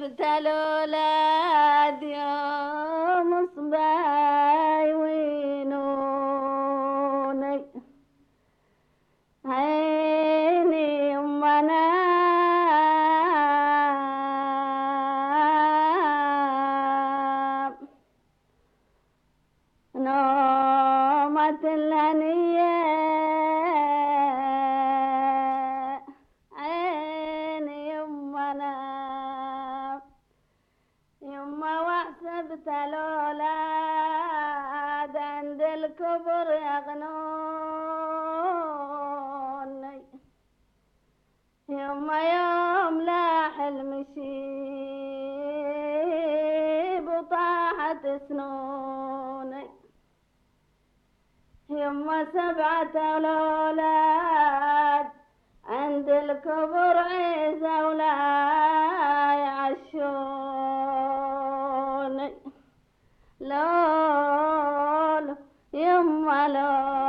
جبت الأولاد يوم صباي وينوني عيني أمنا نومة الهنية عيني يمنا يما وحسبت الأولاد عند الكبر يغنوني يما يوم لاح المشيب وطاحت سنوني يما 7 الأولاد عند الكبر عيسى ولا يعشوني لولو يما لولو